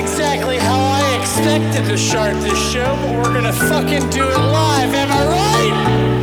exactly how I expected to start this show, but we're gonna fucking do it live, am I right?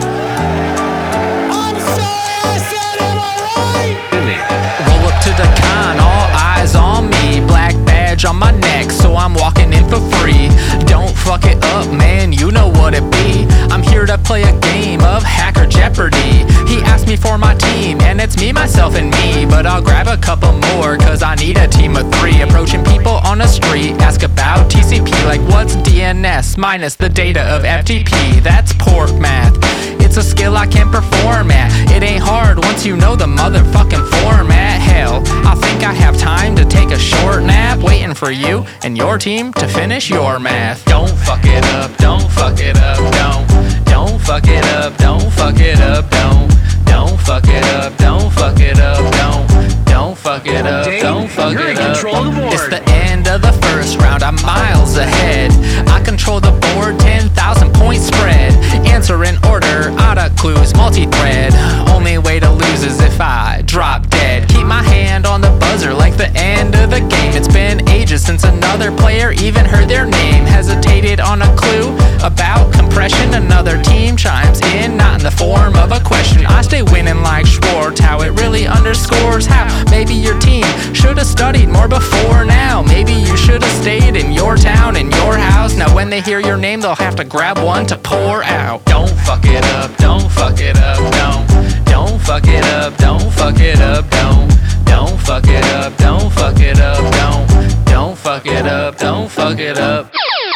I'm sorry I said, am I right? Roll up to the con, all eyes on me. Black badge on my neck, so I'm walking in for free. Don't fuck it up, man, you know what it be. I'm here to play a game of Hacker Jeopardy. He asked me for my team, and it's me, myself, and me. But I'll grab a couple more, cause I need a team of 3. Approaching people on the street, ask about TCP. Like what's DNS minus the data of FTP? That's pork math. It's a skill I can perform at. It ain't hard once you know the motherfucking format. Hell, I think I have time to take a short nap, waiting for you and your team to finish your math. Don't fuck it up, don't fuck it up, don't fuck it up, don't fuck it up, don't fuck it up, don't fuck it up, don't fuck it up, don't fuck You're in it up. control of the board. It's the end of the first round, I'm miles ahead. I control the board, 10,000 point spread. Answer in order, out of clues, multi-thread. Only way to lose is if I drop dead. Keep my hand on the buzzer like the end of the game. It's been ages since another player even heard their name. Hesitated on a clue about compression. Another team chimes in, not in the form of a question. I stay winning like Schwartz, how it really underscores how maybe your team should have studied more before now. Maybe you should have stayed in your town, in your house. Now when they hear your name, they'll have to grab one to pour out. Don't fuck it up, don't fuck it up, don't fuck it up, don't fuck it up, don't fuck it up, don't fuck it up, don't fuck it up, don't fuck it up.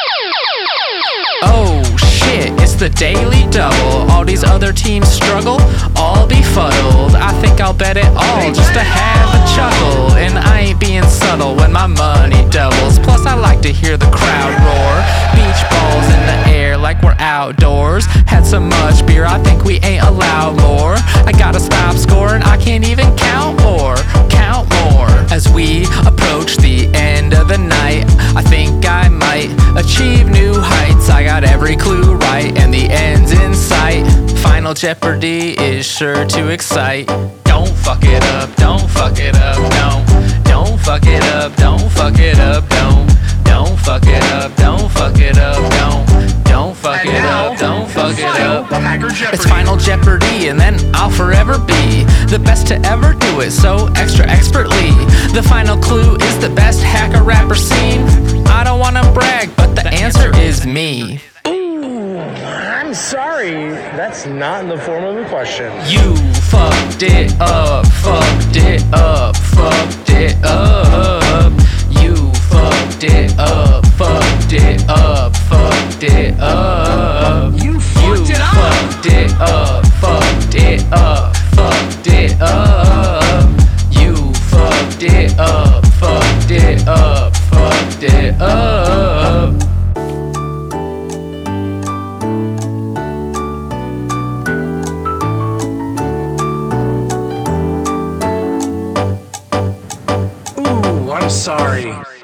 Oh shit, it's the daily double. All these other teams struggle, all befuddled. I think I'll bet it all just to have a chuckle. And I ain't being subtle when my money doubles. Plus I like to hear the crowd roar. Beach balls in the air like we're outdoors. Had so much beer I think we ain't allowed more. I gotta stop scoring, I can't even count more. Count more. As we approach the end of the night, I think I might achieve new heights. I got every clue right and the end's in sight. Final Jeopardy is sure to excite. Don't fuck it up, don't fuck it up, don't fuck it up, don't fuck it up, don't fuck it up, don't fuck it up, don't fuck it up, don't fuck it up. It's Final Jeopardy and then I'll forever be the best to ever do it so extra expertly. The final clue is the best hacker rapper scene. I don't wanna brag, but the answer is me. I'm sorry, that's not in the form of a question. You fucked it up, fucked it up, fucked it up. You fucked it up, fucked it up, fucked it up. You fucked it up. Fucked it up, fucked it up, fucked it up. You fucked it up, fucked it up, fucked it up. I'm sorry.